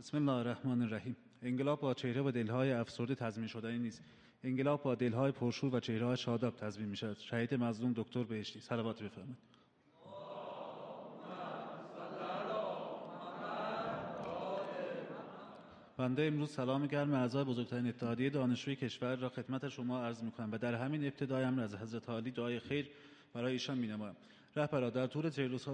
بسم الله الرحمن الرحیم. انقلاب با چهره و دلهای افسرده تضمین شدنی نیست. انقلاب با دلهای پرشور و چهره‌های شاداب تضمین می‌شود. شهید مظلوم دکتر بهشتی. صلوات بفرمایید. بنده امروز سلام گرم اعضای بزرگترین اتحادیه دانشجوی کشور را خدمت شما عرض می‌کنم و در همین ابتدای امر از حضرت عالی دعای خیر برای ایشان می‌نمایم. رهبران، در طول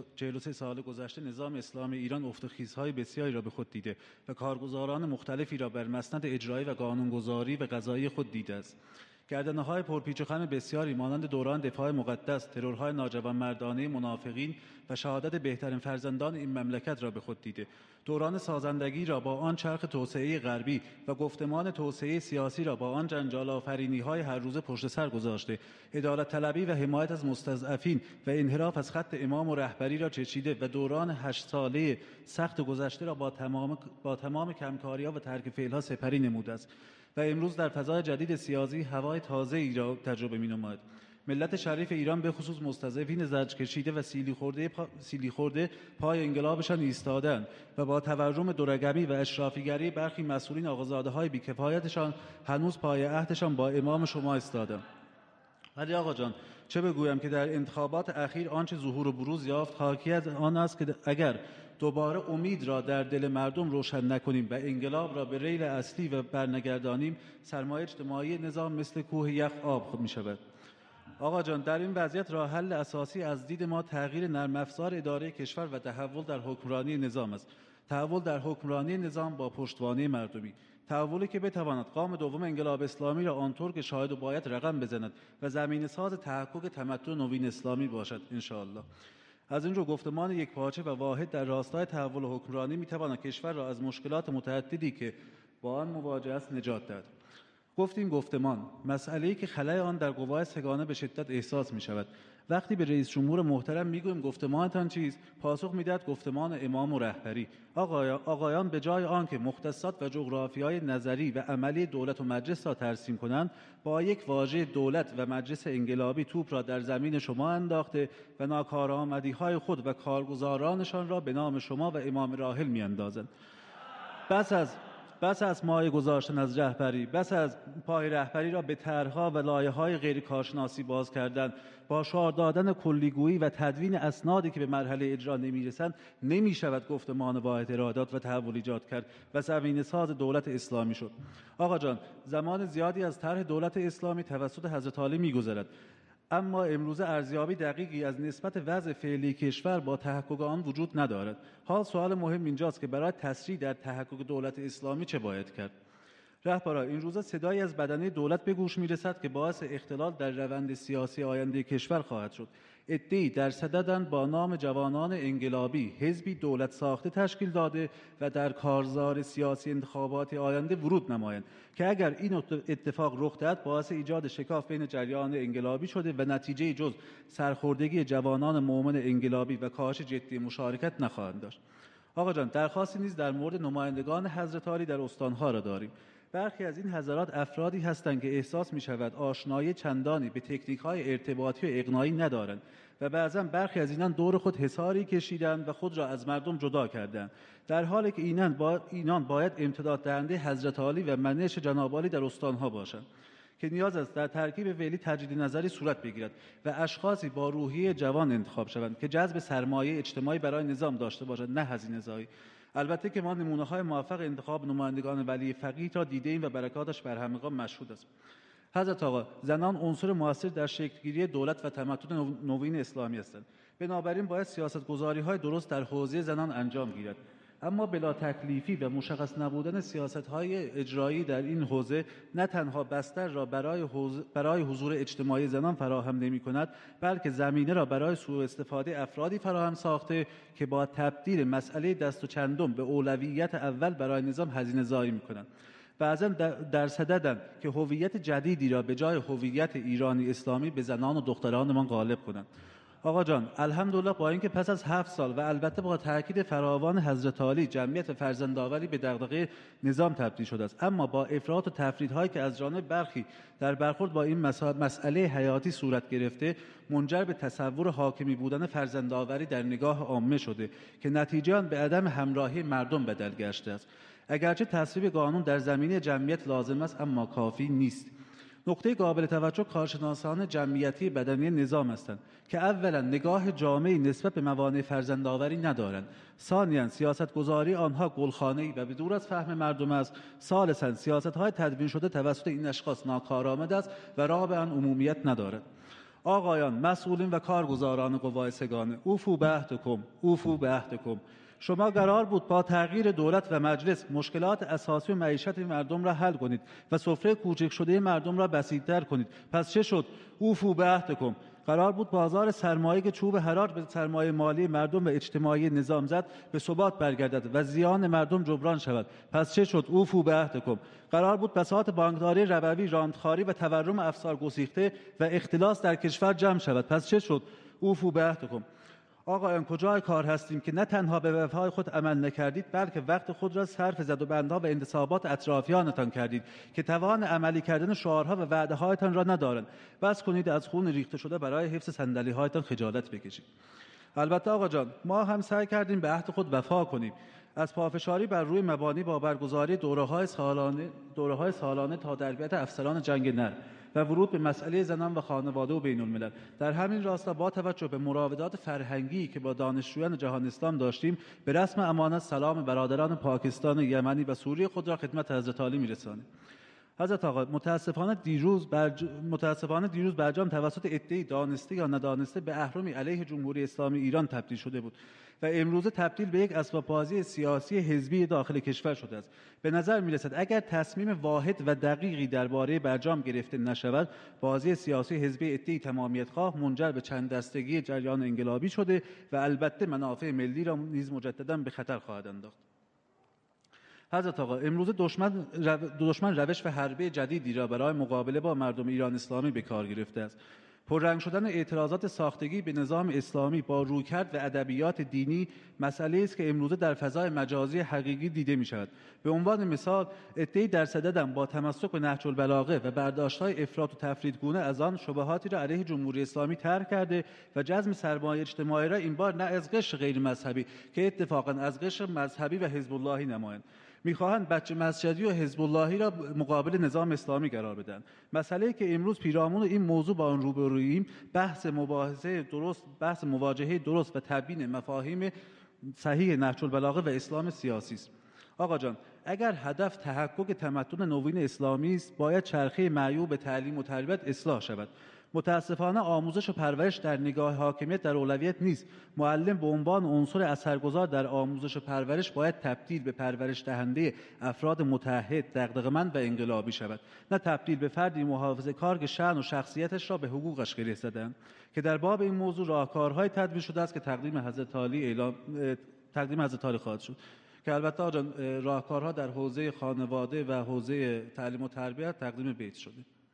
43 سال گذشته نظام اسلامی ایران افت و خیزهای بسیاری را به خود دیده و کارگزاران مختلفی را بر مسند اجرایی و قانونگذاری و قضایی خود دیده است. گردنه‌های پرپیچ و خم بسیاری مانند دوران دفاع مقدس، ترورهای ناجوانمردانه منافقین و شهادت بهترین فرزندان این مملکت را به خود دیده. دوران سازندگی را با آن چرخ توسعه غربی و گفتمان توسعه سیاسی را با آن جنجال آفرینی‌های هر روزه پشت سر گذاشته. عدالت طلبی و حمایت از مستضعفین و انحراف از خط امام و رهبری را چشیده و دوران 8 ساله سخت گذشته را با تمام کمکاری‌ها و ترک فعل‌ها سپری نموده است و امروز در فضای جدید سیاسی هوای تازه‌ای را تجربه می‌نماید. ملت شریف ایران به خصوص مستضعفین زرج کشیده و سیلی خورده پای انقلابشان ایستادند و با تورم دورگمی و اشرافیگری برخی مسئولین آقازاده‌های بی‌کفایتشان هنوز پای عهدشان با امام شما ایستادند. ولی آقا جان، چه بگویم که در انتخابات اخیر آنچه ظهور و بروز یافت حاکی از آن است که اگر دوباره امید را در دل مردم روشن نکنیم و انقلاب را به ریل اصلی و برنگردانیم، سرمایه اجتماعی نظام مثل کوه یخ آب می شود. آقا جان، در این وضعیت راه حل اساسی از دید ما تغییر نرم افزار اداره کشور و تحول در حکمرانی نظام است. تحول در حکمرانی نظام با پشتوانه مردمی، تحولی که بتواند قام دوم انقلاب اسلامی را آنطور که شاهد و باید رقم بزند و زمینه ساز تحقق تمدن نوین اسلامی باشد انشاءالله. از این رو گفتمان یکپارچه و واحد در راستای تحول حکمرانی میتواند کشور را از مشکلات متعددی که با آن مواجه است نجات دهد. گفتیم گفتمان، مسئله‌ای که خلأ آن در قوای سگانه به شدت احساس می شود. وقتی به رئیس جمهور محترم میگوییم گفتمانتان چیست، پاسخ میدهد گفتمان امام و رهبری. آقایان به جای آنکه مختصات و جغرافیای نظری و عملی دولت و مجلس را ترسیم کنند، با یک واژه دولت و مجلس انقلابی توپ را در زمین شما انداخته و ناکارآمدی‌های خود و کارگزارانشان را به نام شما و امام راحل میاندازند. بس از مایه گذاشتن از رهبری، بس از پای رهبری را به طرح‌ها و لایحه‌های غیر کارشناسی باز کردن، با شعار دادن کلیگویی و تدوین اسنادی که به مرحله اجرا نمی‌رسند، نمی‌شود گفتمان واحد ارادات و تحول ایجاد کرد و زمینه ساز دولت اسلامی شد. آقا جان، زمان زیادی از طرح دولت اسلامی توسط حضرت عالی می‌گذرد، اما امروزه ارزیابی دقیقی از نسبت وضع فعلی کشور با تحقق آن وجود ندارد. حال سوال مهم اینجاست که برای تسریع در تحقق دولت اسلامی چه باید کرد؟ رهبران، این روزا صدایی از بدنه دولت به گوش میرسد که باعث اختلال در روند سیاسی آینده کشور خواهد شد. عده‌ای در صددند با نام جوانان انقلابی حزبی دولت ساخته تشکیل داده و در کارزار سیاسی انتخابات آینده ورود نمایند که اگر این اتفاق رخ دهد باعث ایجاد شکاف بین جریان انقلابی شده و نتیجه جز سرخوردگی جوانان مؤمن انقلابی و کاهش جدی مشارکت نخواهند داشت. آقا جان، درخواستی نیز در مورد نمایندگان حضرت عالی در استانها را داریم. برخی از این حضرات افرادی هستند که احساس می شود آشنایی چندانی به تکنیک‌های ارتباطی و اقناعی ندارند و بعضا برخی از اینان دور خود حصاری کشیدند و خود را از مردم جدا کردند، در حالی که اینان باید امتداد دهنده حضرت عالی و منش جناب عالی در استانها باشند که نیاز است در ترکیب فعلی تجدید نظری صورت بگیرد و اشخاصی با روحیه جوان انتخاب شوند که جذب سرمایه اجتماعی برای نظام داشته باشند، نه هزینه‌زایی. البته که ما نمونه‌های موفق انتخاب نمایندگان ولی فقیه را دیده‌ایم و برکاتش بر همگان مشهود است. حضرت آقا، زنان عنصر موثر در شکل‌گیری دولت و تمدن نوین اسلامی هستند. بنابراین باید سیاست‌گذاری‌های درست در حوزه زنان انجام گیرد. اما بلا تکلیفی و مشخص نبودن سیاست‌های اجرایی در این حوزه نه تنها بستر را برای حضور اجتماعی زنان فراهم نمی‌کند، بلکه زمینه را برای سوء استفاده افرادی فراهم ساخته که با تبدیل مسئله دست و چندم به اولویت اول برای نظام هزینه‌زایی می‌کنند. بعضا در صددند که هویت جدیدی را به جای هویت ایرانی اسلامی به زنان و دخترانمان غالب کنند. آقا جان، الحمدلله با اینکه پس از 7 سال و البته با تاکید فراوان حضرت عالی جمعیت فرزندآوری به دغدغه نظام تبدیل شده است، اما با افراط و تفریط‌هایی که از جانب برخی در برخورد با این مسئله حیاتی صورت گرفته منجر به تصور حاکمی بودن فرزندآوری در نگاه عامه شده که نتیجه آن به عدم همراهی مردم بدل گشته است. اگرچه تصویب قانون در زمینه جمعیت لازم است اما کافی نیست. نکته قابل توجه کارشناسان جمعیتی بدنی نظام هستند که اولا نگاه جامعی نسبت به موانع فرزندآوری ندارند، ثانیا سیاستگذاری آنها گلخانه‌ای و بدور از فهم مردم است، ثالثا سیاست‌های تدوین شده توسط این اشخاص ناکارآمد است و راه به آن عمومیت ندارد. آقایان مسئولین و کارگزاران قوای سگانه، اوفوا بعهدکم، اوفوا بعهدکم. شما قرار بود با تغییر دولت و مجلس مشکلات اساسی و معیشت مردم را حل کنید و سفره کوچک شده مردم را بسیط‌تر کنید. پس چه شد؟ اوفوا بعهدکم. قرار بود بازار سرمایه که چوب حراج به سرمایه مالی مردم و اجتماعی نظام زد به ثبات برگردد و زیان مردم جبران شود. پس چه شد؟ اوفوا بعهدکم. قرار بود بساط بانکداری ربوی، راندخواری و تورم افسار گسیخته و اختلاس در کشور جمع شود. پس چه شد؟ اوفوا بعهدکم. آقایان کجای کار هستیم که نه تنها به وفای خود عمل نکردید بلکه وقت خود را صرف زد و بندها و انتصابات اطرافیانتان کردید که توان عملی کردن شعارها و وعده‌هایتان را ندارند. بس کنید از خون ریخته شده برای حفظ صندلی‌هایتان خجالت بکشید. البته آقا جان ما هم سعی کردیم به عهد خود وفا کنیم. از پافشاری بر روی مبانی با برگزاری دوره‌های سالانه تا تربیت افسران جنگ نر و ورود به مسئله زنان و خانواده و بین الملل. در همین راستا با توجه به مراودات فرهنگی که با دانشجویان جهان اسلام داشتیم به رسم امانت سلام برادران پاکستان، یمنی و سوریه خود را خدمت حضرت عالی می‌رسانیم. حضرت آقا متاسفانه دیروز برجام توسط عده‌ای دانسته یا ندانسته به اهرمی علیه جمهوری اسلامی ایران تبدیل شده بود و امروزه تبدیل به یک اسباب‌بازی سیاسی حزبی داخل کشور شده است. به نظر می‌رسد اگر تصمیم واحد و دقیقی درباره برجام گرفته نشود، بازی سیاسی حزبی عده‌ای تمامیت‌خواه منجر به چند دستگی جریان انقلابی شده و البته منافع ملی را نیز مجدداً به خطر خواهد انداخت. حضرت آقا امروز دشمن روش و حربه جدیدی را برای مقابله با مردم ایران اسلامی به کار گرفته است. پررنگ شدن اعتراضات ساختگی به نظام اسلامی با رویکرد و ادبیات دینی مسئله است که امروزه در فضای مجازی حقیقی دیده می شود. به عنوان مثال عده‌ای در صددم با تمسک به نهج البلاغه و برداشت‌های افراط و تفریطگونه از آن شبهاتی را علیه جمهوری اسلامی طرح کرده و جذب سرمایه اجتماعی را این بار نه از قشر غیر مذهبی که اتفاقا از قشر مذهبی و حزب اللهی نمایند. میخواهند بچه مسجدی و حزب اللهی را مقابل نظام اسلامی قرار بدن. مسئله‌ای که امروز پیرامون این موضوع با آن روبروییم بحث مواجهه درست و تبیین مفاهیم صحیح نهج البلاغه و اسلام سیاسی است. آقا جان اگر هدف تحقق تمدن نوین اسلامی است باید چرخه معیوب تعلیم و تربیت اصلاح شود. متاسفانه آموزش و پرورش در نگاه حاکمیت در اولویت نیست. معلم به عنوان عنصر اثرگذار در آموزش و پرورش باید تبدیل به پرورش دهنده افراد متعهد، دغدغه‌مند و انقلابی شود، نه تبدیل به فردی محافظه‌کار که شأن و شخصیتش را به حقوقش گره زدند. که در باب این موضوع راهکارهای تدوین شده است که تقدیم حضرت عالی خواهد شد. که البته آقا راهکارها در حوزه خانواده و حوزه تعلیم و تربیت تقدیم بیت شده.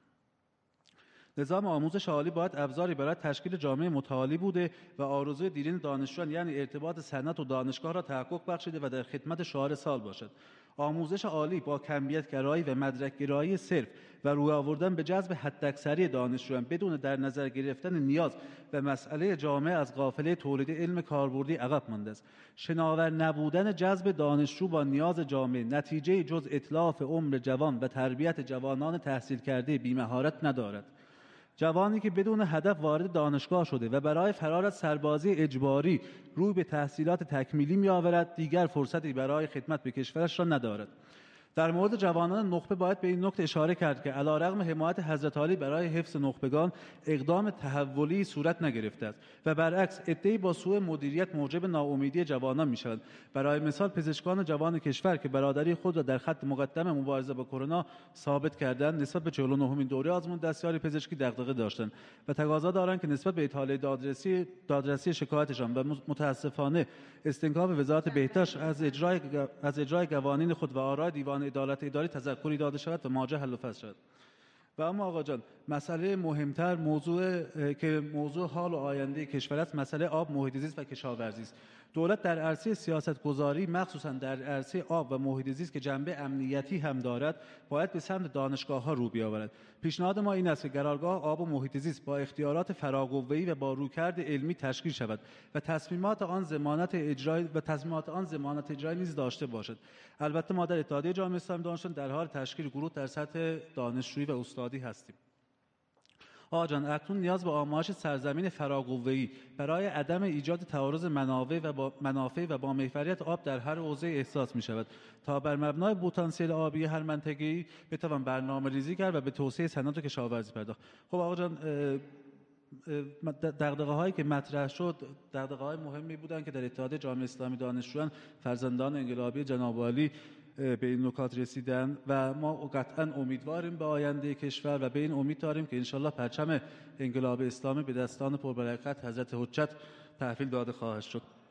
نظام آموزش عالی باید ابزاری برای تشکیل جامعه متعالی بوده و آرزوی دیرین دانشجویان یعنی ارتباط سنت و دانشگاه را تحقق بخشیده و در خدمت شعار سال باشد. آموزش عالی با کمیت گرایی و مدرک گرایی صرف و روی آوردن به جذب حداکثری دانشجویان بدون در نظر گرفتن نیاز و مسئله جامعه از قافله تولید علم کاربردی عقب مانده است. شناور نبودن جذب دانشجو با نیاز جامعه نتیجه جز اتلاف عمر جوان و تربیت جوانان تحصیل کرده بی‌مهارت ندارد. جوانی که بدون هدف وارد دانشگاه شده و برای فرار از سربازی اجباری روی به تحصیلات تکمیلی می‌آورد دیگر فرصتی برای خدمت به کشورش را ندارد. در مورد جوانان نخبه باید به این نکته اشاره کرد که علیرغم حمایت حضرت عالی برای حفظ نخبگان اقدام تحولی صورت نگرفته است و برعکس عده‌ای با سوء مدیریت موجب ناامیدی جوانان می‌شوند. برای مثال پزشکان جوان کشور که برادری خود را در خط مقدم مبارزه با کرونا ثابت کردند نسبت به 49مین دوره آزمون دستیاری پزشکی دغدغه داشتند و تقاضا دارند که نسبت به اطاله دادرسی شکایتشان و متاسفانه استنکاف وزارت بهداشت از اجرای قوانین خود و آرای دیوان عدالت اداری تذکری داده شود و ماجرا حل و فصل شود. و اما آقا جان مسئله مهمتر موضوع حال و آینده کشور است مسئله آب، محیط زیست و کشاورزی است. دولت در عرصه سیاست‌گذاری مخصوصا در عرصه آب و محیط زیست که جنبه امنیتی هم دارد باید به سمت دانشگاه‌ها رو بیاورد. پیشنهاد ما این است که قرارگاه آب و محیط زیست با اختیارات فراقوه‌ای و با رویکرد علمی تشکیل شود و تصمیمات آن ضمانت اجرایی نیز داشته باشد. البته ما در اتحادیه جامعه اسلامی دانشجویان در حال تشکیل گروه در سطح دانشجویی و استادی هستیم. آقا جان، اکنون نیاز به آمایش سرزمین فراقوه‌ای برای عدم ایجاد تعارض منافع و با محوریت آب در هر حوزه احساس می شود تا بر مبنای پتانسیل آبی هر منطقه‌ای بتوان برنامه‌ریزی کرد و به توسعه صنعت و کشاورزی پرداخت. خب آقا جان، دغدغه‌هایی که مطرح شد دغدغه‌های مهمی بودند که در اتحاد جامعه اسلامی دانشجویان فرزندان انقلابی جناب عالی به این نکات رسیدن و ما قطعا امیدواریم به آینده کشور و به این امید داریم که انشالله پرچم انقلاب اسلامی به دستان پربرکت حضرت حجت تحویل داده خواهد شد.